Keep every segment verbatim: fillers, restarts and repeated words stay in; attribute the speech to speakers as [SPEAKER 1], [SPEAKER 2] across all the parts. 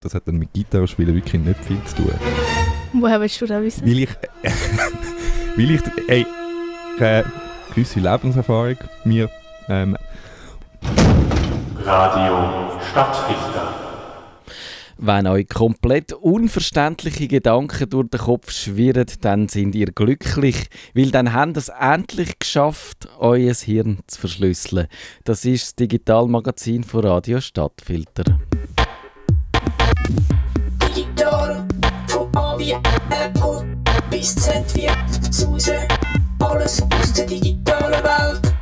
[SPEAKER 1] das hat dann mit Gitarrespielen wirklich nicht viel zu tun.
[SPEAKER 2] Woher willst du das wissen?
[SPEAKER 1] Weil ich, weil ich, ey, äh, gewisse Lebenserfahrung mir, ähm,
[SPEAKER 3] Radio Stadtfilter.
[SPEAKER 4] Wenn euch komplett unverständliche Gedanken durch den Kopf schwirren, dann sind ihr glücklich, weil dann habt ihr es endlich geschafft, euer Hirn zu verschlüsseln. Das ist das Digitalmagazin von Radio Stadtfilter.
[SPEAKER 5] Digital, von A wie Apple bis Z wie Suse, alles aus der digitalen Welt.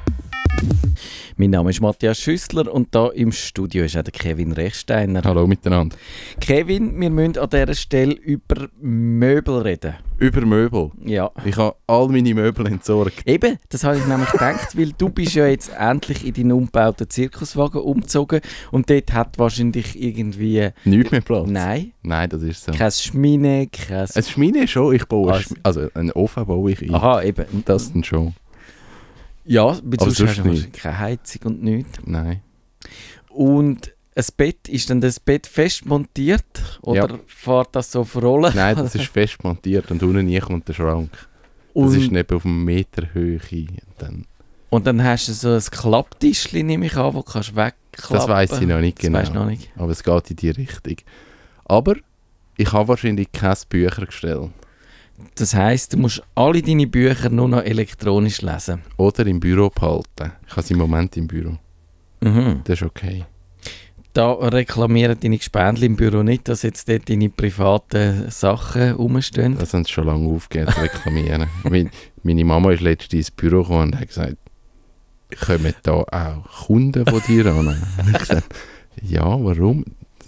[SPEAKER 4] Mein Name ist Matthias Schüssler und hier im Studio ist auch der Kevin Rechsteiner.
[SPEAKER 6] Hallo miteinander.
[SPEAKER 4] Kevin, wir müssen an dieser Stelle über Möbel reden.
[SPEAKER 6] Über Möbel?
[SPEAKER 4] Ja.
[SPEAKER 6] Ich habe all meine Möbel entsorgt.
[SPEAKER 4] Eben, das habe ich nämlich gedacht, weil du bist ja jetzt endlich in deinen umgebauten Zirkuswagen umgezogen und dort hat wahrscheinlich irgendwie...
[SPEAKER 6] Nichts mehr Platz?
[SPEAKER 4] Nein.
[SPEAKER 6] Nein, das ist so.
[SPEAKER 4] Kein Schmine, kein...
[SPEAKER 6] Ein Schmine schon, ich baue
[SPEAKER 4] also,
[SPEAKER 6] also einen Ofen baue ich ein.
[SPEAKER 4] Aha, eben.
[SPEAKER 6] Das dann schon.
[SPEAKER 4] Ja, aber sonst,
[SPEAKER 6] sonst
[SPEAKER 4] hast du nicht. Keine Heizung und nichts.
[SPEAKER 6] Nein.
[SPEAKER 4] Und ein Bett, ist dann das Bett fest montiert? Oder
[SPEAKER 6] ja.
[SPEAKER 4] fährt das so auf Rollen?
[SPEAKER 6] Nein, das ist fest montiert und unten nie kommt der Schrank.
[SPEAKER 4] Und
[SPEAKER 6] das ist nicht auf einer Meter Höhe. Dann.
[SPEAKER 4] Und dann hast du so ein Klapptischchen, nehme ich an, wo du kannst wegklappen.
[SPEAKER 6] Das weiss ich noch nicht
[SPEAKER 4] das
[SPEAKER 6] genau.
[SPEAKER 4] Weißt noch nicht.
[SPEAKER 6] Aber es geht in die Richtung. Aber ich habe wahrscheinlich kein Büchergestell.
[SPEAKER 4] Das heisst, du musst alle deine Bücher nur noch elektronisch lesen.
[SPEAKER 6] Oder im Büro behalten. Ich habe sie im Moment im Büro.
[SPEAKER 4] Mhm.
[SPEAKER 6] Das ist okay.
[SPEAKER 4] Da reklamieren deine Gespendli im Büro nicht, dass jetzt dort deine privaten Sachen rumstehen.
[SPEAKER 6] Das haben sie schon lange aufgegeben zu reklamieren. Meine Mama ist letztens ins Büro gekommen und hat gesagt, kommen da auch Kunden von dir an? Und ich habe gesagt, ja, warum?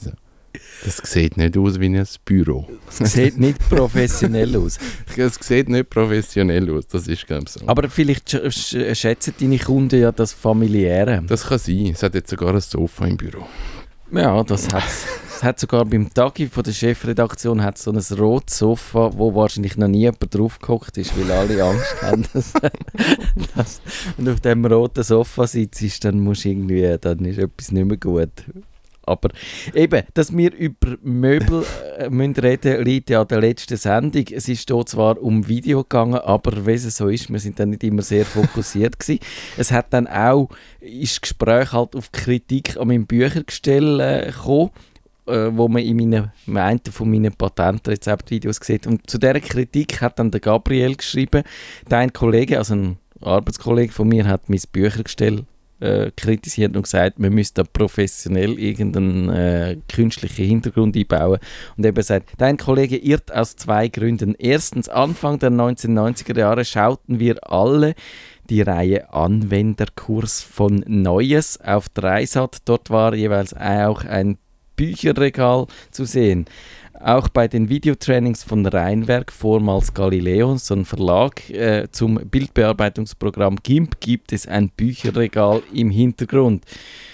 [SPEAKER 6] Das sieht nicht aus wie ein Büro.
[SPEAKER 4] Es sieht nicht professionell aus.
[SPEAKER 6] Es sieht nicht professionell aus, das ist glaube ich so.
[SPEAKER 4] Aber vielleicht sch- sch- schätzen deine Kunden ja das Familiäre.
[SPEAKER 6] Das kann sein. Es hat jetzt sogar ein Sofa im Büro.
[SPEAKER 4] Ja, das hat es. hat sogar beim Tagi von der Chefredaktion hat so ein rotes Sofa, wo wahrscheinlich noch nie jemand drauf gehockt ist, weil alle Angst haben, dass, dass wenn du auf diesem roten Sofa sitzt, dann musst irgendwie, dann ist etwas nicht mehr gut. Aber eben, dass wir über Möbel äh, müssen reden, liegt ja an der letzten Sendung. Es ist hier zwar um Video gegangen, aber wie es so ist, wir sind dann nicht immer sehr fokussiert gewesen. Es hat dann auch, ist das Gespräch halt auf Kritik an meinem Büchergestell äh, gekommen, äh, wo man in meinen, in einem von meinen Patentrezeptvideos sieht. Und zu dieser Kritik hat dann der Gabriel geschrieben, dein Kollege, also ein Arbeitskollege von mir, hat mein Büchergestell kritisiert und gesagt, man müsste da professionell irgendeinen äh, künstlichen Hintergrund einbauen. Und eben sagt, dein Kollege irrt aus zwei Gründen. Erstens, Anfang der neunzehnhundertneunziger Jahre schauten wir alle die Reihe Anwenderkurs von Neues auf Dreisat. Dort war jeweils auch ein Bücherregal zu sehen. Auch bei den Videotrainings von Rheinwerk, vormals Galileo, so ein Verlag äh, zum Bildbearbeitungsprogramm GIMP, gibt es ein Bücherregal im Hintergrund.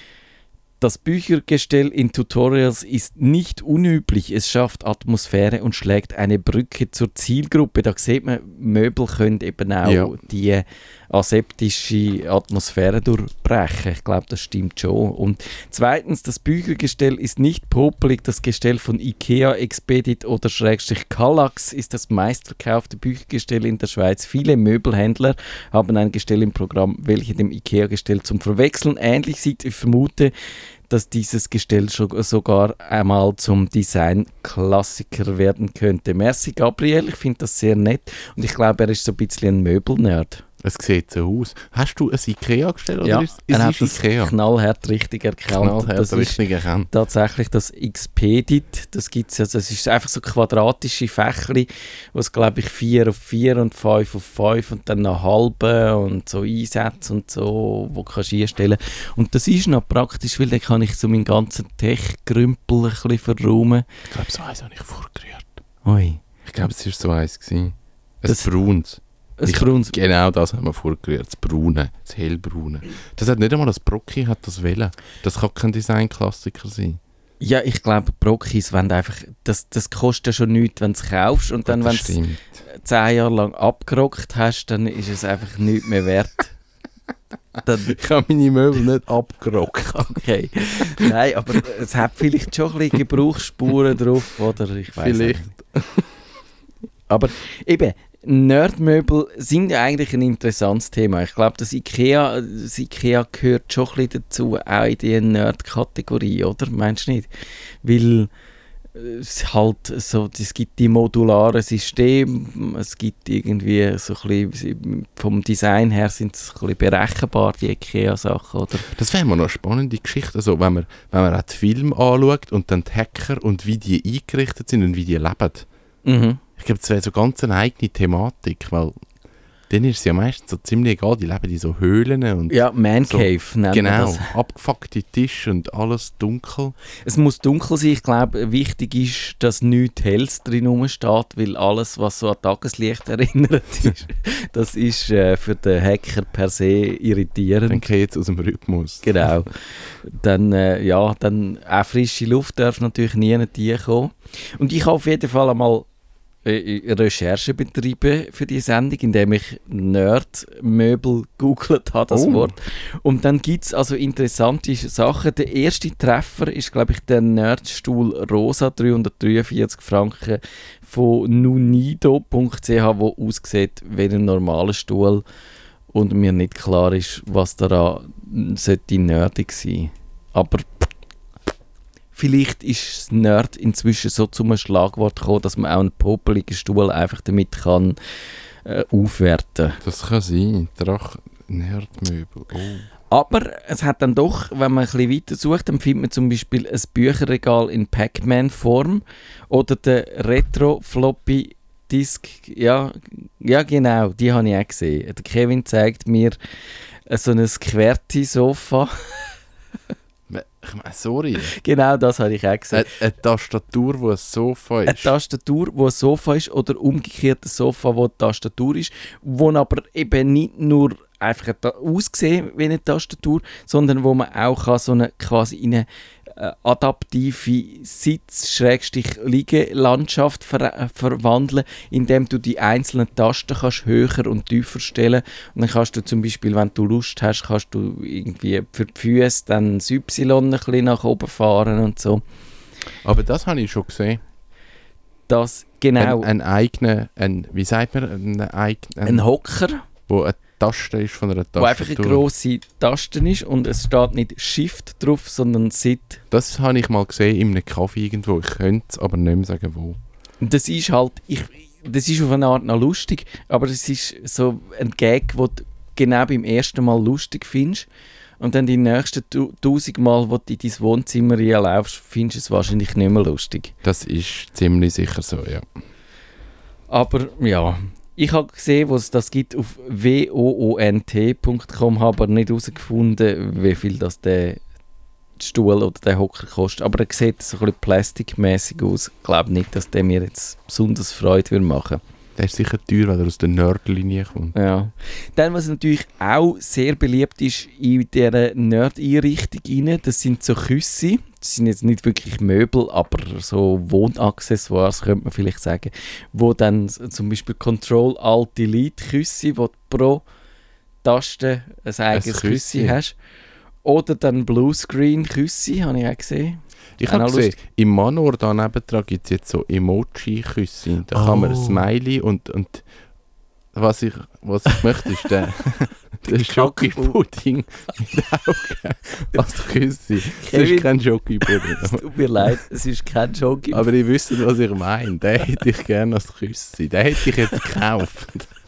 [SPEAKER 4] Das Büchergestell in Tutorials ist nicht unüblich. Es schafft Atmosphäre und schlägt eine Brücke zur Zielgruppe. Da sieht man, Möbel können eben auch ja. die aseptische Atmosphäre durchbrechen. Ich glaube, das stimmt schon. Und zweitens, das Büchergestell ist nicht popelig. Das Gestell von IKEA, Expedit oder Schrägstrich Kallax ist das meistverkaufte Büchergestell in der Schweiz. Viele Möbelhändler haben ein Gestell im Programm, welches dem IKEA-Gestell zum Verwechseln ähnlich sieht. Ich vermute, dass dieses Gestell sogar einmal zum Design-Klassiker werden könnte. Merci Gabriel, ich finde das sehr nett und ich glaube, er ist so ein bisschen ein Möbelnerd.
[SPEAKER 6] Es sieht so aus. Hast du ein IKEA-Gestell?
[SPEAKER 4] Ja,
[SPEAKER 6] oder ist,
[SPEAKER 4] er hat
[SPEAKER 6] ist
[SPEAKER 4] das
[SPEAKER 6] IKEA?
[SPEAKER 4] knallhart richtig erkannt.
[SPEAKER 6] Knallhart
[SPEAKER 4] das
[SPEAKER 6] richtig
[SPEAKER 4] ist
[SPEAKER 6] erkannt.
[SPEAKER 4] Tatsächlich das Expedit, das gibt's ja, das ist einfach so quadratische Fächli, wo es glaube ich vier auf vier und fünf auf fünf und dann noch halbe und so Einsätze und so, wo du kannst einstellen. Und das ist noch praktisch, weil dann kann ich so meinen ganzen Tech-Grümpel ein bisschen verräumen.
[SPEAKER 6] Ich glaube, so eins habe ich vorgerührt.
[SPEAKER 4] Oi.
[SPEAKER 6] Ich glaube, es war so eins gewesen. Ein
[SPEAKER 4] Das-
[SPEAKER 6] braunes.
[SPEAKER 4] Ein
[SPEAKER 6] Ich-
[SPEAKER 4] braunes-
[SPEAKER 6] Genau das haben wir vorgerührt, das Braune, das Hellbraune. Das hat nicht einmal das Brocki hat das wollen. Das kann kein Design-Klassiker sein.
[SPEAKER 4] Ja, ich glaube, Brockis, wenn du einfach, das, das kostet ja schon nichts, wenn du es kaufst und dann,
[SPEAKER 6] Das
[SPEAKER 4] wenn du
[SPEAKER 6] stimmt.
[SPEAKER 4] es zehn Jahre lang abgerockt hast, dann ist es einfach nichts mehr wert. Dann,
[SPEAKER 6] Ich habe meine Möbel nicht abgerockt.
[SPEAKER 4] okay. Nein, aber es hat vielleicht schon ein bisschen Gebrauchsspuren drauf, oder? Ich weiss
[SPEAKER 6] Vielleicht.
[SPEAKER 4] nicht. Aber eben, Nerdmöbel sind ja eigentlich ein interessantes Thema. Ich glaube, das Ikea, das Ikea gehört schon ein bisschen dazu, auch in die Nerd-Kategorie, oder? Meinst du nicht? Weil es halt so, es gibt die modularen Systeme, es gibt irgendwie so ein bisschen, vom Design her sind es ein bisschen berechenbar, die Ikea-Sachen, oder?
[SPEAKER 6] Das wäre mal noch eine spannende Geschichte, also, wenn man, wenn man auch die Filme anschaut und dann die Hacker und wie die eingerichtet sind und wie die leben.
[SPEAKER 4] Mhm.
[SPEAKER 6] Ich glaube, das wäre so ganz eine eigene Thematik, weil denen ist es ja meistens so ziemlich egal, die leben in so Höhlen und
[SPEAKER 4] Ja, Man
[SPEAKER 6] so,
[SPEAKER 4] Cave nennt man
[SPEAKER 6] genau,
[SPEAKER 4] das.
[SPEAKER 6] abgefuckte Tische und alles dunkel.
[SPEAKER 4] Es muss dunkel sein. Ich glaube, wichtig ist, dass nichts Helles drin rumsteht, weil alles, was so an Tageslicht erinnert ist, das ist äh, für den Hacker per se irritierend.
[SPEAKER 6] Dann geht es aus dem Rhythmus.
[SPEAKER 4] Genau. Dann, äh, ja, dann auch frische Luft darf natürlich nie kommen. Und ich habe auf jeden Fall einmal äh, Recherche betrieben für die Sendung, indem ich Nerdmöbel gegoogelt habe, das
[SPEAKER 6] Oh.
[SPEAKER 4] Wort. Und dann gibt es also interessante Sachen. Der erste Treffer ist, glaube ich, der Nerdstuhl Rosa, dreihundertdreiundvierzig Franken von nunido punkt c h, wo aussieht wie ein normaler Stuhl und mir nicht klar ist, was daran sollte nerdig sein. Aber vielleicht ist das Nerd inzwischen so zum Schlagwort gekommen, dass man auch einen popeligen Stuhl einfach damit kann äh, aufwerten.
[SPEAKER 6] Das kann sein. Drach Nerdmöbel. Oh.
[SPEAKER 4] Aber es hat dann doch, wenn man ein bisschen weiter sucht, dann findet man zum Beispiel ein Bücherregal in Pac-Man-Form oder den Retro-Floppy-Disk. Ja, ja, genau, die habe ich auch gesehen. Der Kevin zeigt mir äh, so ein QWERTY-Sofa.
[SPEAKER 6] Ich meine, sorry.
[SPEAKER 4] Genau, das habe ich auch gesehen.
[SPEAKER 6] Eine, eine Tastatur, wo ein Sofa
[SPEAKER 4] Eine
[SPEAKER 6] ist.
[SPEAKER 4] Tastatur, wo ein Sofa ist, oder umgekehrt ein Sofa, wo eine Tastatur ist, wo aber eben nicht nur einfach aussehen wie eine Tastatur, sondern wo man auch kann so eine quasi in eine äh, adaptive Sitz-Liege-Landschaft ver äh, verwandeln, indem du die einzelnen Tasten kannst höher und tiefer stellen. Und dann kannst du zum Beispiel, wenn du Lust hast, kannst du irgendwie für die Füße dann das Y ein bisschen nach oben fahren und so.
[SPEAKER 6] Aber das habe ich schon gesehen.
[SPEAKER 4] Das genau.
[SPEAKER 6] Ein, ein eigener, ein, wie sagt man, ein eigener,
[SPEAKER 4] Ein Hocker,
[SPEAKER 6] wo eine Taste ist von einer Tastatur.
[SPEAKER 4] wo einfach eine grosse Taste ist und es steht nicht Shift drauf, sondern Sit.
[SPEAKER 6] Das habe ich mal gesehen in einem Kaffee irgendwo. Ich könnte es aber nicht mehr sagen, wo.
[SPEAKER 4] Und das ist halt, ich, das ist auf eine Art noch lustig, aber es ist so ein Gag, den du genau beim ersten Mal lustig findest. Und dann die nächsten tu- tausend Mal, wo du in dein Wohnzimmer reinlaufst, findest du es wahrscheinlich nicht mehr lustig.
[SPEAKER 6] Das ist ziemlich sicher so, ja.
[SPEAKER 4] Aber ja, ich habe gesehen, was es das gibt auf woont punkt com, habe aber nicht herausgefunden, wie viel das der Stuhl oder der Hocker kostet. Aber er sieht so ein bisschen plastikmäßig aus. Ich glaube nicht, dass der mir jetzt besonders Freude würde machen.
[SPEAKER 6] Der ist sicher teuer, weil er aus der Nerdlinie kommt.
[SPEAKER 4] Ja. Dann, was natürlich auch sehr beliebt ist in dieser Nerd-Einrichtung rein, das sind so Küsse. Das sind jetzt nicht wirklich Möbel, aber so Wohnaccessoires, könnte man vielleicht sagen, wo dann zum Beispiel Control-Alt-Delete-Küsse, wo du pro Taste ein eigenes
[SPEAKER 6] Küssi.
[SPEAKER 4] Küsse hast. Oder dann Bluescreen-Küsse, habe ich auch gesehen.
[SPEAKER 6] Ich
[SPEAKER 4] Auch
[SPEAKER 6] habe
[SPEAKER 4] noch
[SPEAKER 6] gesehen,
[SPEAKER 4] lustig.
[SPEAKER 6] im Manor da nebendran gibt es jetzt so Emoji-Küsse. Da kann man ein
[SPEAKER 4] Oh.
[SPEAKER 6] Smiley und, und was, ich, was ich möchte, ist der, der Schokipudding mit Augen als Küsse. Es
[SPEAKER 4] Kevin.
[SPEAKER 6] ist kein Schokipudding.
[SPEAKER 4] Es tut mir leid, es ist kein Joke.
[SPEAKER 6] Aber ihr wisst, was ich meine. Den hätte ich gerne als Küsse. Den hätte ich jetzt gekauft.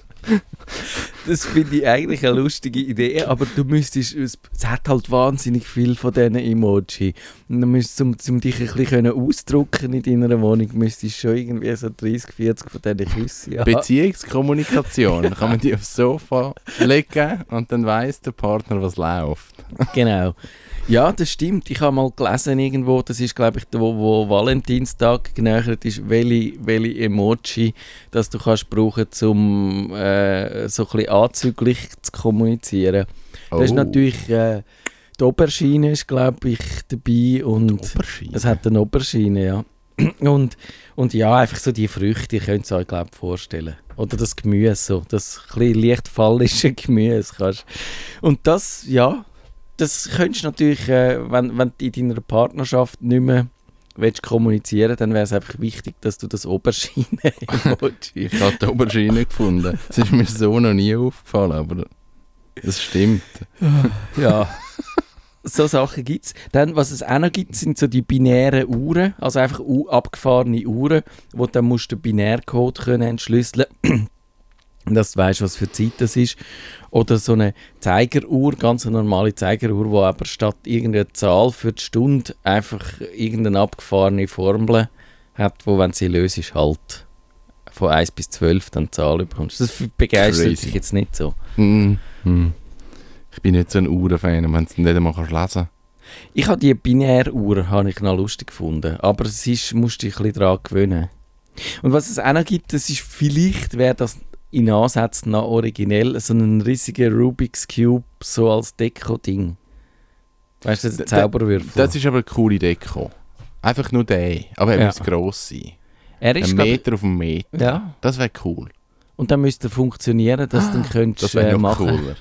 [SPEAKER 4] Das finde ich eigentlich eine lustige Idee, aber du müsstest, es, es hat halt wahnsinnig viel von diesen Emoji. Und dann müsstest du, um, um dich ein bisschen ausdrücken in deiner Wohnung, müsstest du schon irgendwie so dreißig, vierzig von diesen Küssen haben.
[SPEAKER 6] Beziehungskommunikation. Kann man die aufs Sofa legen und dann weiss der Partner, was läuft.
[SPEAKER 4] Genau. Ja, das stimmt. Ich habe mal gelesen irgendwo, das ist glaube ich da, wo, wo Valentinstag genähert ist, welche, welche Emoji das du kannst brauchen, um äh, so ein bisschen anzüglich zu kommunizieren. Das ist
[SPEAKER 6] Oh.
[SPEAKER 4] natürlich, äh, die Aubergine ist glaube ich dabei und
[SPEAKER 6] Oberschiene.
[SPEAKER 4] es hat eine Aubergine, ja. Und, und ja, einfach so die Früchte, ihr könnt es euch, glaube ich, vorstellen. Oder das Gemüse, so, das ein bisschen leicht fallische Gemüse. Kannst. Und das, ja, das könntest du natürlich, äh, wenn, wenn du in deiner Partnerschaft nicht mehr willst kommunizieren, dann wäre es einfach wichtig, dass du das Aubergine-Emoji...
[SPEAKER 6] Ich habe die Aubergine gefunden. Das ist mir so noch nie aufgefallen, aber das stimmt.
[SPEAKER 4] Ja, so Sachen gibt es. Dann, was es auch noch gibt, sind so die binären Uhren, also einfach u- abgefahrene Uhren, wo dann musst du den Binärcode können entschlüsseln dass du weißt, was für Zeit das ist. Oder so eine Zeigeruhr, ganz eine normale Zeigeruhr, wo aber statt irgendeiner Zahl für die Stunde einfach irgendeine abgefahrene Formel hat, wo, wenn sie löst, ist halt von eins bis zwölf dann die Zahl bekommst. Das begeistert
[SPEAKER 6] Crazy.
[SPEAKER 4] dich jetzt nicht so.
[SPEAKER 6] Mm, mm. Ich bin nicht so ein Uhrenfan, wenn du es nicht einmal lesen kannst.
[SPEAKER 4] Ich habe die Binäruhr habe ich noch lustig gefunden, aber es ist, musst du dich ein bisschen daran gewöhnen. Und was es auch noch gibt, das ist vielleicht, wäre das in Ansätzen noch originell, so ein riesiger Rubik's Cube so als Deko-Ding. Weißt du, der Zauberwürfel.
[SPEAKER 6] Das ist aber eine coole Deko. Einfach nur der, aber er
[SPEAKER 4] Ja.
[SPEAKER 6] muss gross sein.
[SPEAKER 4] er ist,
[SPEAKER 6] Ein
[SPEAKER 4] glaub-
[SPEAKER 6] Meter auf einen Meter.
[SPEAKER 4] Ja,
[SPEAKER 6] Das wäre cool.
[SPEAKER 4] und dann müsste er funktionieren, dass du dann könntest
[SPEAKER 6] Das wäre
[SPEAKER 4] äh,
[SPEAKER 6] noch
[SPEAKER 4] machen.
[SPEAKER 6] cooler.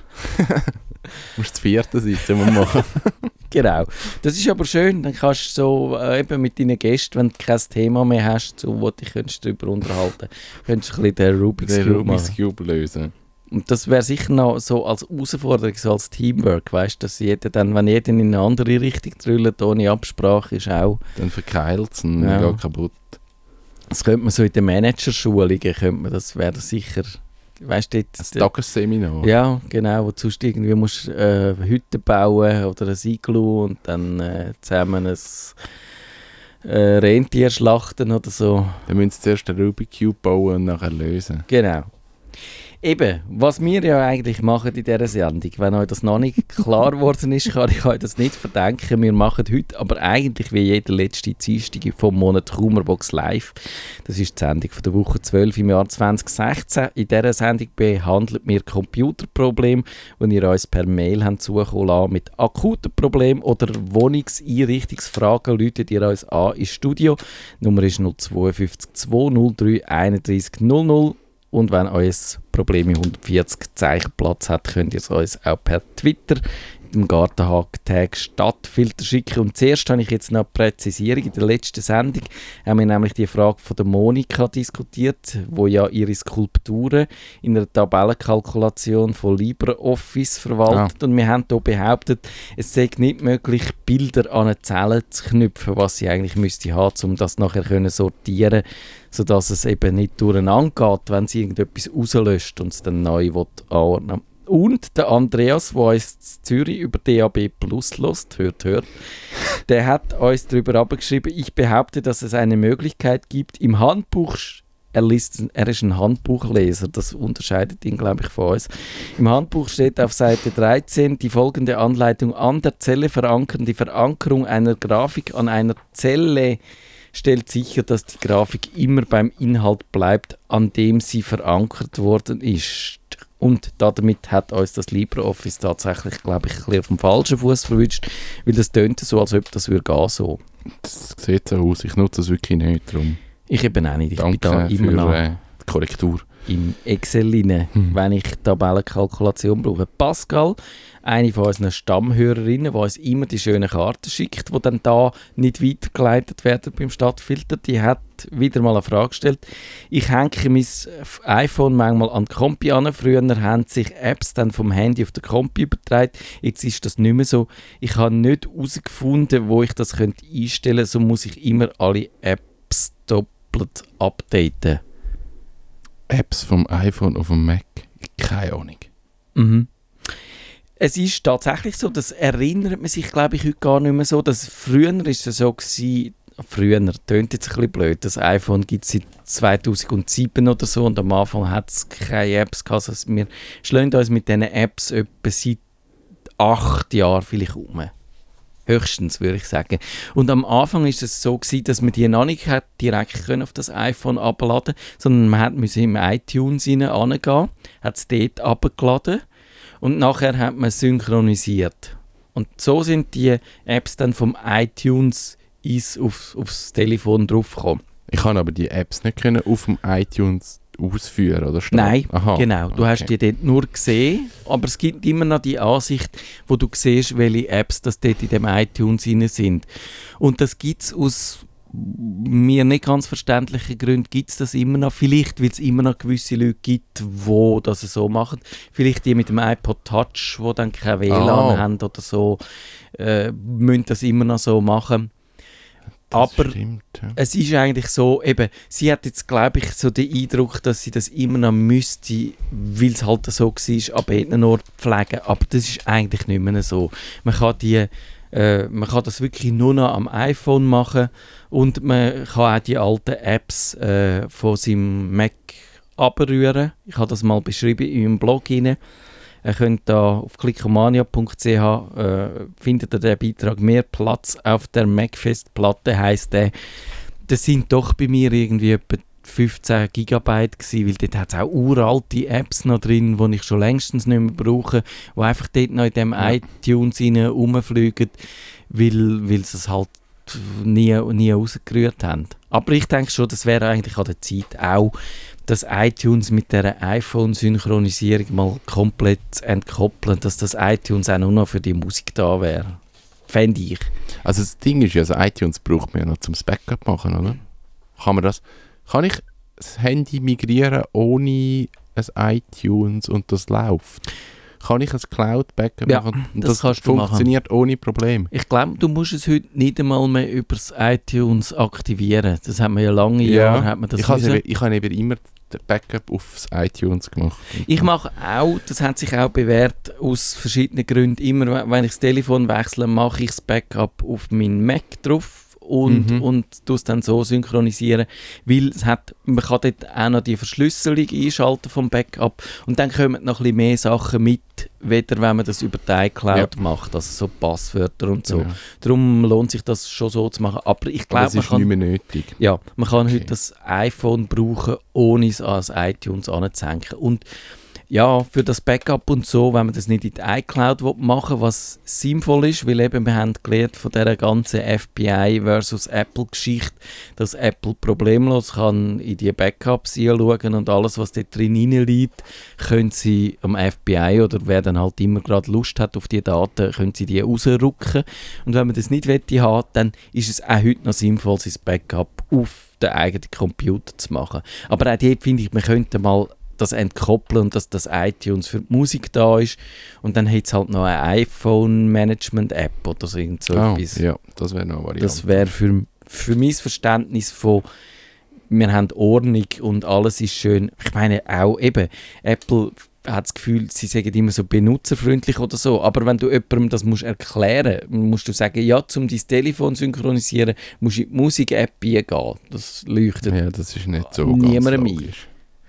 [SPEAKER 6] Du musst das vierte sein, zum wir machen.
[SPEAKER 4] Genau. Das ist aber schön, dann kannst du so äh, eben mit deinen Gästen, wenn du kein Thema mehr hast, so, wo du dich könntest darüber unterhalten könntest du ein bisschen den Rubik's
[SPEAKER 6] Den
[SPEAKER 4] Cube
[SPEAKER 6] Rubik's
[SPEAKER 4] machen.
[SPEAKER 6] Cube lösen.
[SPEAKER 4] Und das wäre sicher noch so als Herausforderung, so als Teamwork, weißt du, dass jeder dann, wenn jeder in eine andere Richtung drüllt, ohne Absprache, ist auch.
[SPEAKER 6] Dann verkeilt es und
[SPEAKER 4] Ja.
[SPEAKER 6] geht kaputt.
[SPEAKER 4] Das könnte man so in den Managerschulungen, könnte man, das wäre sicher, weißt du,
[SPEAKER 6] Ein
[SPEAKER 4] dort,
[SPEAKER 6] Tagesseminar.
[SPEAKER 4] ja, genau, wo du sonst irgendwie musst äh, Hütten bauen oder ein Iglu und dann äh, zusammen ein äh, Rentier schlachten oder so.
[SPEAKER 6] Dann müssen sie zuerst den Rubik's Cube bauen und nachher lösen.
[SPEAKER 4] Genau. Eben, was wir ja eigentlich machen in dieser Sendung, wenn euch das noch nicht klar geworden ist, kann ich euch das nicht verdenken. Wir machen heute aber eigentlich wie jeder letzte Dienstag vom Monat Humorbox Live. Das ist die Sendung von der Woche zwölf im Jahr zwanzig sechzehn. In dieser Sendung behandelt wir Computerprobleme, die ihr uns per Mail habt zukommen lassen mit akuten Problemen oder Wohnungseinrichtungsfragen. Läutet ihr uns an ins Studio. Die Nummer ist null zwei fünf zwei null drei eins drei null null. Und wenn euer Problem in hundertvierzig Zeichen Platz hat, könnt ihr es uns auch per Twitter im Gartenhag-Tag Stadtfilter schicken. Und zuerst habe ich jetzt noch eine Präzisierung. In der letzten Sendung haben wir nämlich die Frage von der Monika diskutiert, wo ja ihre Skulpturen in einer Tabellenkalkulation von LibreOffice verwaltet. Und wir haben hier behauptet, es sei nicht möglich, Bilder an eine Zelle zu knüpfen, was sie eigentlich müsste haben, um das nachher können sortieren, sodass es eben nicht durcheinander geht, wenn sie irgendetwas rauslöscht und es dann neu anordnen will. Und der Andreas, der uns in Zürich über D A B Plus hört, hört, hört, der hat uns darüber abgeschrieben, ich behaupte, dass es eine Möglichkeit gibt, im Handbuch, er, liest, er ist ein Handbuchleser, das unterscheidet ihn, glaube ich, von uns. Im Handbuch steht auf Seite dreizehn die folgende Anleitung: An der Zelle verankern. Die Verankerung einer Grafik an einer Zelle stellt sicher, dass die Grafik immer beim Inhalt bleibt, an dem sie verankert worden ist. Und damit hat uns das LibreOffice tatsächlich, glaube ich, ein bisschen auf dem falschen Fuß verwünscht, weil das tönt so, als ob das würde gehen so.
[SPEAKER 6] Das sieht so aus. Ich nutze das wirklich nicht. Darum.
[SPEAKER 4] Ich eben auch nicht. Ich
[SPEAKER 6] Danke
[SPEAKER 4] bin da immer
[SPEAKER 6] für
[SPEAKER 4] noch
[SPEAKER 6] äh, die Korrektur.
[SPEAKER 4] im Excel rein,
[SPEAKER 6] Hm.
[SPEAKER 4] wenn ich Tabellenkalkulation brauche. Pascal, eine von unseren Stammhörerinnen, die uns immer die schönen Karten schickt, die dann da nicht weitergeleitet werden beim Stadtfilter, die hat wieder mal eine Frage gestellt. Ich hänge mein iPhone manchmal an die Kompi an. Früher haben sich Apps dann vom Handy auf den Kompi übertragen. Jetzt ist das nicht mehr so. Ich habe nicht herausgefunden, wo ich das könnte einstellen könnte. So muss ich immer alle Apps doppelt updaten.
[SPEAKER 6] Apps vom iPhone auf dem Mac? Keine Ahnung.
[SPEAKER 4] Mhm. Es ist tatsächlich so, das erinnert man sich, glaube ich, heute gar nicht mehr so, dass früher ist es so gewesen, früher, tönt jetzt ein bisschen blöd, das iPhone gibt es seit zweitausendsieben oder so und am Anfang hat es keine Apps gehabt, also wir schlagen uns mit diesen Apps etwa seit acht Jahren vielleicht um. Höchstens, würde ich sagen. Und am Anfang ist es so gewesen, dass man die noch nicht hat direkt können auf das iPhone abladen, sondern man hat müssen im iTunes hineingehen, hat es dort abgeladen und nachher hat man synchronisiert. Und so sind die Apps dann vom iTunes ins, auf, aufs Telefon draufkommen.
[SPEAKER 6] Ich kann aber die Apps nicht können auf dem iTunes ausführen oder starten.
[SPEAKER 4] Nein,
[SPEAKER 6] Aha,
[SPEAKER 4] genau. Du
[SPEAKER 6] okay.
[SPEAKER 4] hast die dort nur gesehen, aber es gibt immer noch die Ansicht, wo du siehst, welche Apps das dort in dem iTunes drin sind. Und das gibt es aus mir nicht ganz verständlichen Gründen, gibt es das immer noch. Vielleicht, weil es immer noch gewisse Leute gibt, die das so machen. Vielleicht die mit dem iPod Touch, die dann kein W L A N
[SPEAKER 6] Ah.
[SPEAKER 4] haben oder so, äh, müssen das immer noch so machen.
[SPEAKER 6] Das
[SPEAKER 4] Aber
[SPEAKER 6] stimmt, ja.
[SPEAKER 4] es ist eigentlich so, eben, sie hat jetzt, glaube ich, so den Eindruck, dass sie das immer noch müsste, weil es halt so war, an beiden Orten pflegen. Aber das ist eigentlich nicht mehr so. Man kann, die, äh, man kann das wirklich nur noch am iPhone machen und man kann auch die alten Apps äh, von seinem Mac abrühren. Ich habe das mal beschrieben in meinem Blog rein. Ihr könnt da auf klickomania punkt c h äh, findet ihr den Beitrag «Mehr Platz auf der Mac-Festplatte» heisst der. Das sind doch bei mir irgendwie etwa fünfzehn Gigabyte gewesen, weil dort hat es auch uralte Apps noch drin, die ich schon längstens nicht mehr brauche, die einfach dort noch in dem
[SPEAKER 6] Ja.
[SPEAKER 4] iTunes rein rumfliegen, weil, weil sie es halt nie, nie rausgerührt haben. Aber ich denke schon, das wäre eigentlich an der Zeit auch, dass iTunes mit der iPhone-Synchronisierung mal komplett entkoppeln, dass das iTunes auch nur noch für die Musik da wäre. Fände ich.
[SPEAKER 6] Also das Ding ist ja, also iTunes braucht man ja noch zum Backup machen, oder? Kann man das? Kann ich das Handy migrieren ohne ein iTunes und das läuft? Kann ich ein Cloud-Backup
[SPEAKER 4] Ja,
[SPEAKER 6] machen und
[SPEAKER 4] das
[SPEAKER 6] das,
[SPEAKER 4] kannst du
[SPEAKER 6] funktioniert ohne Problem?
[SPEAKER 4] Ich glaube, du musst es heute nicht einmal mehr über das iTunes aktivieren. Das haben wir ja lange Jahre, hat man das
[SPEAKER 6] ich habe
[SPEAKER 4] müssen.
[SPEAKER 6] eben, ich habe eben immer den Backup aufs iTunes gemacht.
[SPEAKER 4] Ich mache auch, das hat sich auch bewährt, aus verschiedenen Gründen. Immer, wenn ich das Telefon wechsle, mache ich das Backup auf meinen Mac drauf und,
[SPEAKER 6] Mhm.
[SPEAKER 4] und tue es dann so synchronisieren, weil es hat, man kann dort auch noch die Verschlüsselung einschalten vom Backup und dann kommen noch ein bisschen mehr Sachen mit, weder wenn man das über die iCloud
[SPEAKER 6] Ja.
[SPEAKER 4] macht, also so Passwörter und so.
[SPEAKER 6] Genau.
[SPEAKER 4] Darum lohnt sich das schon so zu machen. Aber ich
[SPEAKER 6] Aber
[SPEAKER 4] glaube,
[SPEAKER 6] das
[SPEAKER 4] man
[SPEAKER 6] ist
[SPEAKER 4] kann...
[SPEAKER 6] nicht mehr nötig.
[SPEAKER 4] Ja, man kann
[SPEAKER 6] Okay.
[SPEAKER 4] heute das iPhone brauchen, ohne es ans iTunes anzuhängen. Und ja, für das Backup und so, wenn man das nicht in die iCloud machen will, was sinnvoll ist, weil eben wir haben gelernt von dieser ganzen F B I versus Apple-Geschichte, dass Apple problemlos kann in die Backups hinschauen und alles, was dort drin liegt, können sie am F B I oder wer dann halt immer gerade Lust hat auf die Daten, können sie die rausrücken. Und wenn man das nicht wette haben, dann ist es auch heute noch sinnvoll, sein Backup auf den eigenen Computer zu machen. Aber auch dort finde ich, man könnte mal das entkoppeln und dass das iTunes für die Musik da ist und dann hat es halt noch eine iPhone-Management-App oder so, irgend so
[SPEAKER 6] Ah,
[SPEAKER 4] etwas.
[SPEAKER 6] ja, das wäre noch eine Variante.
[SPEAKER 4] Das wäre für, für mein Verständnis von wir haben Ordnung und alles ist schön. Ich meine auch eben, Apple hat das Gefühl, sie sagen immer so benutzerfreundlich oder so, aber wenn du jemandem das musst erklären musst, du sagen, ja, um dein Telefon zu synchronisieren, musst du in die Musik-App eingehen. Das leuchtet
[SPEAKER 6] Ja, das ist nicht so
[SPEAKER 4] niemandem
[SPEAKER 6] ganz
[SPEAKER 4] ein.
[SPEAKER 6] logisch.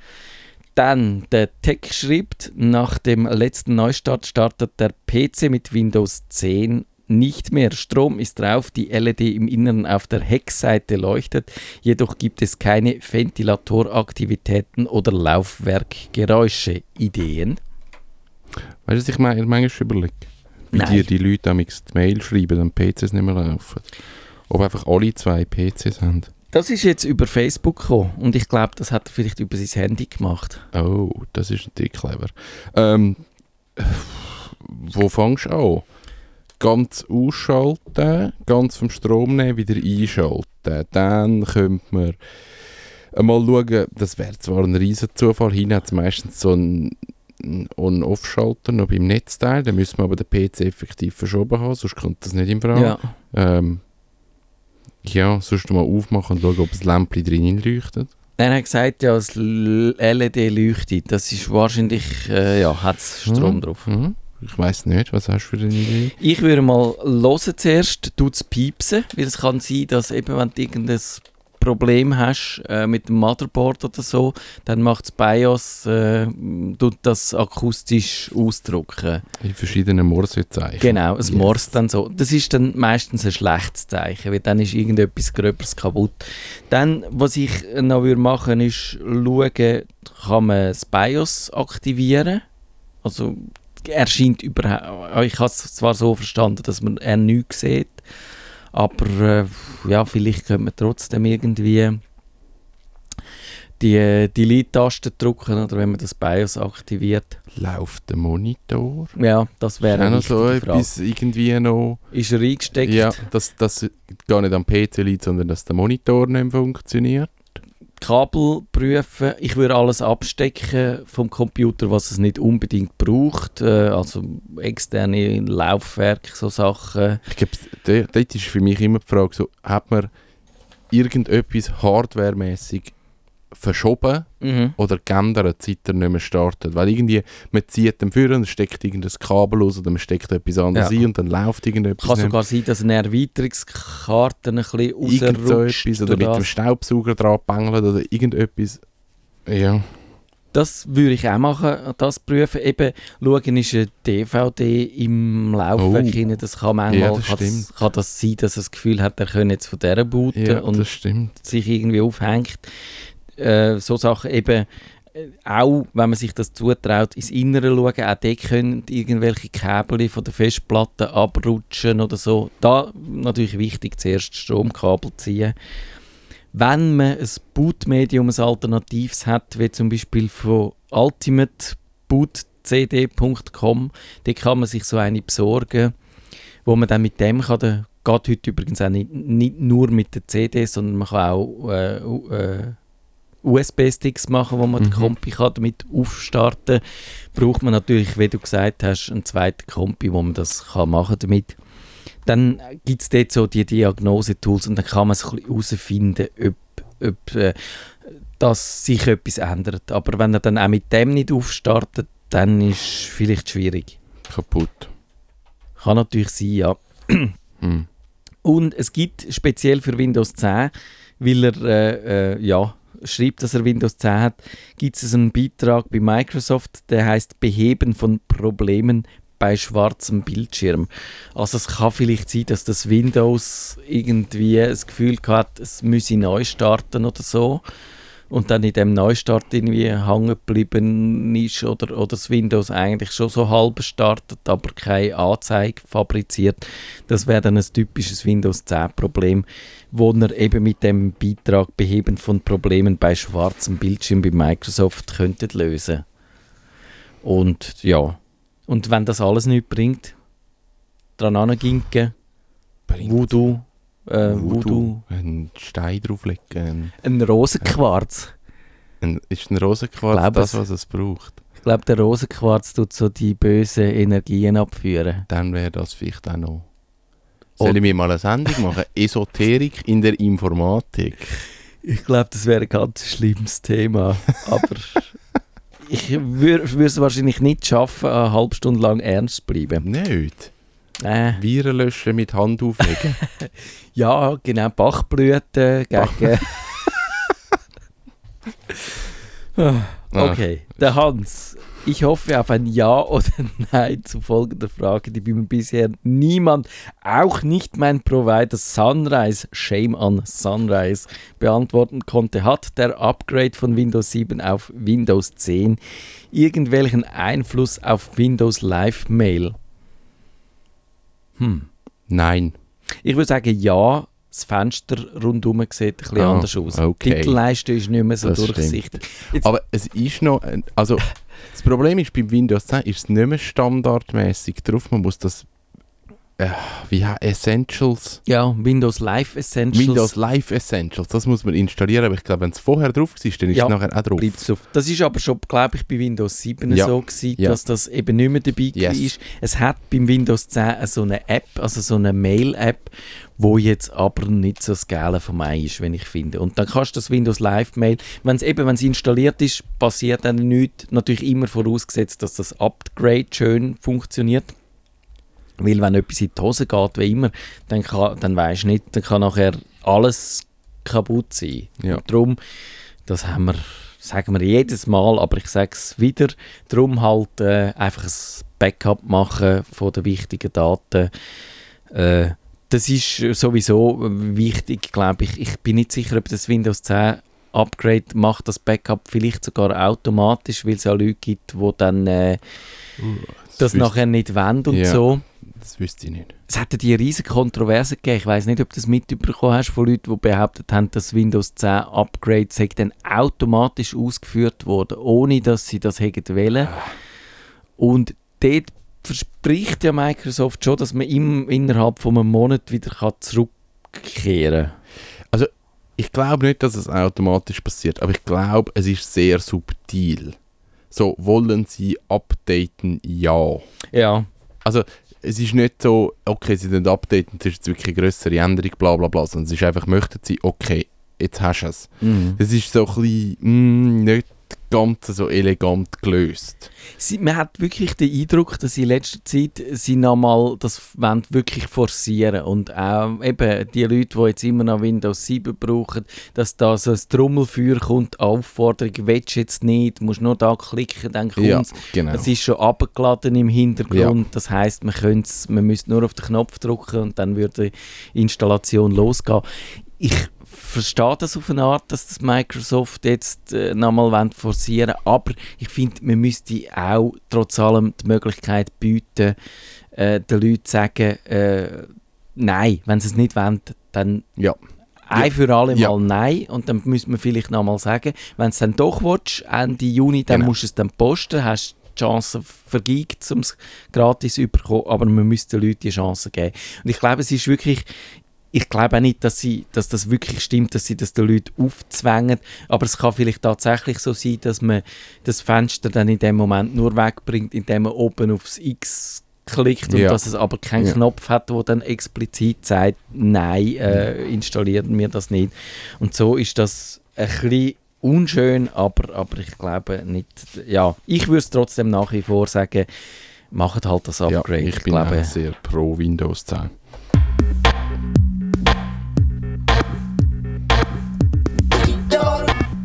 [SPEAKER 4] Dann, der Tech schreibt, nach dem letzten Neustart startet der P C mit Windows zehn nicht mehr. Strom ist drauf, die L E D im Inneren auf der Heckseite leuchtet, jedoch gibt es keine Ventilatoraktivitäten oder Laufwerkgeräusche. Ideen?
[SPEAKER 6] Weißt du, was ich meine, manchmal überlege? Wie
[SPEAKER 4] Nein.
[SPEAKER 6] dir die Leute amigs die Mail schreiben, dann P Cs nicht mehr laufen. Ob einfach alle zwei P Cs haben.
[SPEAKER 4] Das ist jetzt über Facebook gekommen und ich glaube, das hat er vielleicht über sein Handy gemacht.
[SPEAKER 6] Oh, das ist natürlich clever. Ähm, wo fängst du an? Ganz ausschalten, ganz vom Strom nehmen, wieder einschalten. Dann könnte man einmal schauen, das wäre zwar ein riesen Zufall, hinten hat es meistens so einen On-Off-Schalter noch beim Netzteil, dann müssen wir aber den P C effektiv verschoben haben, sonst kommt das nicht in Frage.
[SPEAKER 4] Ja.
[SPEAKER 6] Ähm, ja, sonst mal aufmachen und schauen, ob das Lämpchen drin leuchtet.
[SPEAKER 4] Er hat gesagt, ja, das L E D leuchtet. Das ist wahrscheinlich, äh, ja, hat es Strom
[SPEAKER 6] Mhm.
[SPEAKER 4] drauf.
[SPEAKER 6] Mhm. Ich weiss nicht, was hast du für eine Idee?
[SPEAKER 4] Ich würde mal hören zuerst, tut es piepsen, weil es kann sein, dass eben, wenn du irgendein Problem hast äh, mit dem Motherboard oder so, dann macht das BIOS, äh, tut das akustisch ausdrücken.
[SPEAKER 6] In verschiedenen Morsezeichen.
[SPEAKER 4] Genau, es
[SPEAKER 6] Yes.
[SPEAKER 4] morst dann so. Das ist dann meistens ein schlechtes Zeichen, weil dann ist irgendetwas Gröberes kaputt. Dann, was ich noch würde machen, ist schauen, kann man das BIOS aktivieren. Also er scheint überhaupt, ich habe es zwar so verstanden, dass man er nichts sieht, Aber äh, ja, vielleicht könnte man trotzdem irgendwie die Delete-Taste drücken, oder wenn man das BIOS aktiviert.
[SPEAKER 6] Läuft der Monitor?
[SPEAKER 4] Ja, das wäre
[SPEAKER 6] Ist auch
[SPEAKER 4] eine
[SPEAKER 6] noch so
[SPEAKER 4] wichtige Frage.
[SPEAKER 6] etwas irgendwie noch...
[SPEAKER 4] Ist er eingesteckt?
[SPEAKER 6] Ja, dass das gar nicht am P C liegt, sondern dass der Monitor nicht mehr funktioniert.
[SPEAKER 4] Kabel prüfen. Ich würde alles abstecken vom Computer, was es nicht unbedingt braucht. Äh, also externe Laufwerke, so Sachen.
[SPEAKER 6] Ich glaube, da- dort ist für mich immer die Frage, so, hat man irgendetwas hardwaremäßig verschoben
[SPEAKER 4] Mhm.
[SPEAKER 6] oder geändert, seit er nicht mehr startet? Weil irgendwie, man zieht den Führer und steckt irgendein Kabel aus oder man steckt etwas anderes
[SPEAKER 4] Ja.
[SPEAKER 6] ein und dann läuft irgendetwas
[SPEAKER 4] Kann
[SPEAKER 6] nicht mehr.
[SPEAKER 4] sogar sein, dass eine Erweiterungskarte ein bisschen
[SPEAKER 6] Irgend so
[SPEAKER 4] rausrutscht.
[SPEAKER 6] etwas oder mit
[SPEAKER 4] das.
[SPEAKER 6] dem Staubsauger dran bängeln oder irgendetwas. Ja.
[SPEAKER 4] Das würde ich auch machen, das prüfen. Eben, schauen, ist eine D V D im Laufwerk
[SPEAKER 6] Oh.
[SPEAKER 4] drin. Das kann manchmal
[SPEAKER 6] Ja, das
[SPEAKER 4] kann das,
[SPEAKER 6] stimmt.
[SPEAKER 4] kann das sein, dass er das Gefühl hat, er könne jetzt von dieser booten
[SPEAKER 6] Ja,
[SPEAKER 4] und
[SPEAKER 6] das stimmt.
[SPEAKER 4] sich irgendwie aufhängt. Äh, so Sachen eben, äh, auch wenn man sich das zutraut, ins Innere schauen, auch dort können irgendwelche Kabel von der Festplatte abrutschen oder so. Da natürlich wichtig, zuerst Stromkabel ziehen. Wenn man ein Bootmedium, ein alternatives hat, wie zum Beispiel von ultimate boot c d punkt com, da kann man sich so eine besorgen, wo man dann mit dem kann, der geht heute übrigens auch nicht, nicht nur mit der C D, sondern man kann auch äh, u- äh, U S B-Sticks machen, wo man
[SPEAKER 6] Mhm.
[SPEAKER 4] den Kompi kann damit aufstarten kann. Braucht man natürlich, wie du gesagt hast, einen zweiten Kompi, wo man das kann machen damit. Dann gibt es dort so die Diagnose-Tools und dann kann man so ein bisschen herausfinden, ob, ob äh, dass sich etwas ändert. Aber wenn er dann auch mit dem nicht aufstartet, dann ist es vielleicht schwierig.
[SPEAKER 6] Kaputt.
[SPEAKER 4] Kann natürlich sein, ja.
[SPEAKER 6] Hm.
[SPEAKER 4] Und es gibt speziell für Windows zehn, weil er äh, äh, ja, schreibt, dass er Windows zehn hat, gibt es einen Beitrag bei Microsoft, der heißt Beheben von Problemen bei schwarzem Bildschirm. Also es kann vielleicht sein, dass das Windows irgendwie das Gefühl hat, es müsse neu starten oder so. Und dann in dem Neustart irgendwie hängen geblieben ist oder, oder das Windows eigentlich schon so halb startet, aber keine Anzeige fabriziert. Das wäre dann ein typisches Windows zehn Problem, wo er eben mit dem Beitrag Beheben von Problemen bei schwarzem Bildschirm bei Microsoft könnte lösen. Und ja, und wenn das alles nicht bringt, dran anginken,
[SPEAKER 6] Bringt
[SPEAKER 4] Voodoo, äh, Voodoo,
[SPEAKER 6] Voodoo. Einen Stein drauflegen.
[SPEAKER 4] ein Rosenquarz.
[SPEAKER 6] Ein, ist ein Rosenquarz
[SPEAKER 4] Glaub
[SPEAKER 6] das,
[SPEAKER 4] es.
[SPEAKER 6] was es braucht?
[SPEAKER 4] Ich glaube, der Rosenquarz tut so die bösen Energien abführen.
[SPEAKER 6] Dann wäre das vielleicht auch noch. Soll ich mir mal eine Sendung machen? Esoterik in der Informatik.
[SPEAKER 4] Ich glaube, das wäre ein ganz schlimmes Thema. Aber ich würde es wahrscheinlich nicht schaffen, eine halbe Stunde lang ernst zu bleiben.
[SPEAKER 6] Nicht.
[SPEAKER 4] Äh,
[SPEAKER 6] Viren löschen mit Hand auflegen.
[SPEAKER 4] ja, genau, Bachblüten gegen... Ah, okay, der Hans. Ich hoffe auf ein Ja oder Nein zu folgender Frage, die bei mir bisher niemand, auch nicht mein Provider Sunrise, shame on Sunrise, beantworten konnte. Hat der Upgrade von Windows sieben auf Windows zehn irgendwelchen Einfluss auf Windows Live Mail? Hm.
[SPEAKER 6] Nein.
[SPEAKER 4] Ich würde sagen Ja. Das Fenster rundherum sieht ein bisschen
[SPEAKER 6] Ah,
[SPEAKER 4] anders aus.
[SPEAKER 6] okay.
[SPEAKER 4] Die Titelleiste ist nicht mehr so
[SPEAKER 6] Das
[SPEAKER 4] durchsichtig. Jetzt,
[SPEAKER 6] Aber es ist noch... ein- Also, das Problem ist, beim Windows zehn ist es nicht mehr standardmäßig drauf. Man muss das... Äh, wie heißt Essentials?
[SPEAKER 4] ja, Windows Live Essentials.
[SPEAKER 6] Windows Live Essentials. Das muss man installieren. Aber ich glaube, wenn es vorher drauf war, dann ist
[SPEAKER 4] Ja,
[SPEAKER 6] es nachher auch drauf.
[SPEAKER 4] Bleibt's auf. Das ist aber schon, glaube ich, bei Windows sieben
[SPEAKER 6] Ja.
[SPEAKER 4] so gewesen,
[SPEAKER 6] Ja.
[SPEAKER 4] dass das eben nicht mehr dabei
[SPEAKER 6] Yes.
[SPEAKER 4] war. Es hat beim Windows zehn so eine App, also so eine Mail-App, wo jetzt aber nicht so das Geile von mir ist, wenn ich finde. Und dann kannst du das Windows Live Mail, wenn es eben, wenn es installiert ist, passiert dann nichts. Natürlich immer vorausgesetzt, dass das Upgrade schön funktioniert. Weil wenn etwas in die Hose geht, wie immer, dann, kann, dann weisst du nicht, dann kann nachher alles kaputt sein.
[SPEAKER 6] Ja.
[SPEAKER 4] Und darum, das haben wir, sagen wir jedes Mal, aber ich sage es wieder, darum halt äh, einfach ein Backup machen von den wichtigen Daten. Äh, das ist sowieso wichtig, glaube ich. Ich bin nicht sicher, ob das Windows zehn Upgrade macht das Backup vielleicht sogar automatisch, weil es ja Leute gibt, die dann äh, das
[SPEAKER 6] wüs-
[SPEAKER 4] nachher nicht wollen und
[SPEAKER 6] Ja.
[SPEAKER 4] so.
[SPEAKER 6] Das wüsste ich nicht.
[SPEAKER 4] Es hat ja die riesige Kontroverse gegeben. Ich weiss nicht, ob du das mitbekommen hast von Leuten, die behauptet haben, dass Windows zehn Upgrade sei dann automatisch ausgeführt worden, ohne dass sie das hätten wollen. Und dort verspricht ja Microsoft schon, dass man im, innerhalb von einem Monat wieder kann zurückkehren kann.
[SPEAKER 6] Also, ich glaube nicht, dass es automatisch passiert, aber ich glaube, es ist sehr subtil. So, wollen sie updaten? Ja.
[SPEAKER 4] Ja.
[SPEAKER 6] Also, es ist nicht so, okay, sie dann updaten, das ist jetzt wirklich eine grössere Änderung, bla bla bla, sondern es ist einfach, möchten sie, okay, jetzt hast du es.
[SPEAKER 4] Mhm.
[SPEAKER 6] Das ist so ein bisschen mm, nicht ganz so elegant gelöst.
[SPEAKER 4] Sie, man hat wirklich den Eindruck, dass in letzter Zeit sie nochmal das wollen wirklich forcieren und auch eben die Leute, die jetzt immer noch Windows sieben brauchen, dass da so ein Trommelfeuer kommt, Aufforderung, willst du jetzt nicht, musst nur da klicken, dann kommt
[SPEAKER 6] Ja,
[SPEAKER 4] es.
[SPEAKER 6] genau.
[SPEAKER 4] Es ist schon abgeladen im Hintergrund,
[SPEAKER 6] Ja.
[SPEAKER 4] das heisst, man, man müsste nur auf den Knopf drücken und dann würde die Installation losgehen. Ich verstehe das auf eine Art, dass das Microsoft jetzt äh, nochmal forcieren will, aber ich finde, man müsste auch trotz allem die Möglichkeit bieten, äh, den Leuten zu sagen, äh, nein, wenn sie es nicht wollen, dann
[SPEAKER 6] Ja.
[SPEAKER 4] ein für alle
[SPEAKER 6] Ja.
[SPEAKER 4] Mal nein und dann müsste man vielleicht nochmal sagen, wenn es dann doch willst, Ende Juni, dann
[SPEAKER 6] Genau.
[SPEAKER 4] musst du es dann posten, hast die Chance vergeigt, um es gratis zu bekommen, aber man müsste den Leuten die Chance geben. Und ich glaube, es ist wirklich, ich glaube auch nicht, dass, sie, dass das wirklich stimmt, dass sie das den Leuten aufzwängen, aber es kann vielleicht tatsächlich so sein, dass man das Fenster dann in dem Moment nur wegbringt, indem man oben aufs X klickt und
[SPEAKER 6] Ja.
[SPEAKER 4] dass es aber keinen
[SPEAKER 6] Ja.
[SPEAKER 4] Knopf hat, der dann explizit sagt, nein, äh, installieren wir das nicht. Und so ist das ein bisschen unschön, aber, aber ich glaube nicht, ja, ich würde es trotzdem nach wie vor sagen, macht halt das Upgrade.
[SPEAKER 6] Ja, ich bin
[SPEAKER 4] glaube,
[SPEAKER 6] auch sehr pro Windows zehn.
[SPEAKER 5] Digital,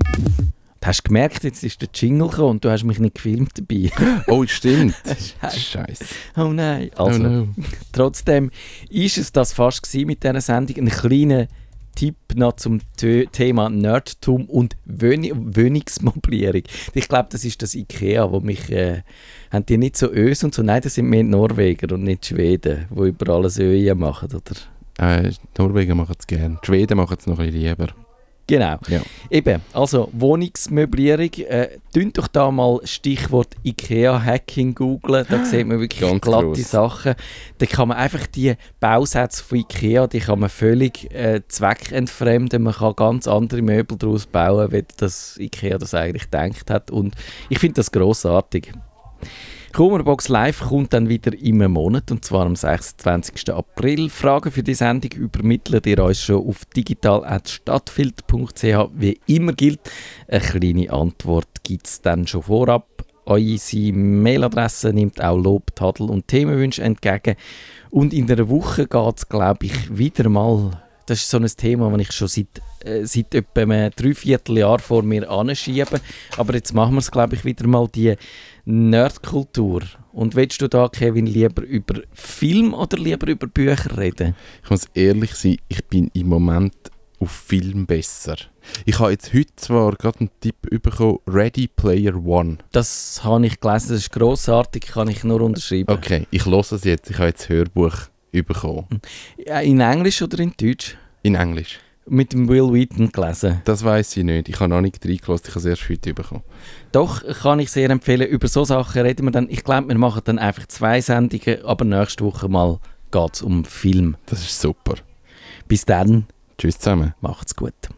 [SPEAKER 4] du hast gemerkt, jetzt ist der Jingle gekommen und du hast mich nicht gefilmt dabei.
[SPEAKER 6] Oh, stimmt.
[SPEAKER 4] Scheiße.
[SPEAKER 6] Scheiße.
[SPEAKER 4] Oh nein. Also,
[SPEAKER 6] oh no.
[SPEAKER 4] trotzdem ist es das fast gewesen mit dieser Sendung. Ein kleiner Tipp noch zum T- Thema Nerdtum und Wohn- Wohnungsmöblierung. Ich glaube, das ist das IKEA, wo mich... Äh, haben die nicht so Ös und so? Nein, das sind mehr Norweger und nicht Schweden, die über alles Öe machen, oder?
[SPEAKER 6] Äh, die Norweger machen es gerne. Die Schweden machen es noch ein bisschen lieber.
[SPEAKER 4] Genau.
[SPEAKER 6] Ja.
[SPEAKER 4] Eben, also Wohnungsmöblierung. Äh, Tönt doch da mal Stichwort IKEA-Hacking googlen. Da sieht man wirklich
[SPEAKER 6] Ganz
[SPEAKER 4] glatte
[SPEAKER 6] gross.
[SPEAKER 4] Sachen. Da kann man einfach die Bausätze von IKEA, die kann man völlig äh, zweckentfremden. Man kann ganz andere Möbel daraus bauen, wie das IKEA das eigentlich gedacht hat. Und ich finde das grossartig. Kummerbox Live kommt dann wieder im Monat, und zwar am sechsundzwanzigsten April. Fragen für die Sendung übermittelt ihr uns schon auf digital at stadtfilter punkt c h. Wie immer gilt, eine kleine Antwort gibt es dann schon vorab. Unsere Mailadresse nimmt auch Lob, Tadel und Themenwünsche entgegen. Und in einer Woche geht es, glaube ich, wieder mal... Das ist so ein Thema, das ich schon seit, äh, seit etwa einem Dreivierteljahr vor mir anschiebe. Aber jetzt machen wir es, glaube ich, wieder mal die Nerdkultur. Und willst du da, Kevin, lieber über Film oder lieber über Bücher reden?
[SPEAKER 6] Ich muss ehrlich sein, ich bin im Moment auf Film besser. Ich habe jetzt heute zwar gerade einen Tipp bekommen, Ready Player One.
[SPEAKER 4] Das habe ich gelesen, das ist grossartig, kann ich nur unterschreiben.
[SPEAKER 6] Okay, ich höre es jetzt. Ich habe jetzt das Hörbuch bekommen.
[SPEAKER 4] Ja, in Englisch oder in Deutsch?
[SPEAKER 6] In Englisch.
[SPEAKER 4] Mit dem Will Wheaton gelesen.
[SPEAKER 6] Das weiss ich nicht. Ich habe noch nicht reingelassen, ich habe es erst heute bekommen.
[SPEAKER 4] Doch, kann ich sehr empfehlen. Über so Sachen reden wir dann. Ich glaube, wir machen dann einfach zwei Sendungen, aber nächste Woche mal geht es um Film.
[SPEAKER 6] Das ist super.
[SPEAKER 4] Bis dann,
[SPEAKER 6] Tschüss zusammen.
[SPEAKER 4] macht's gut.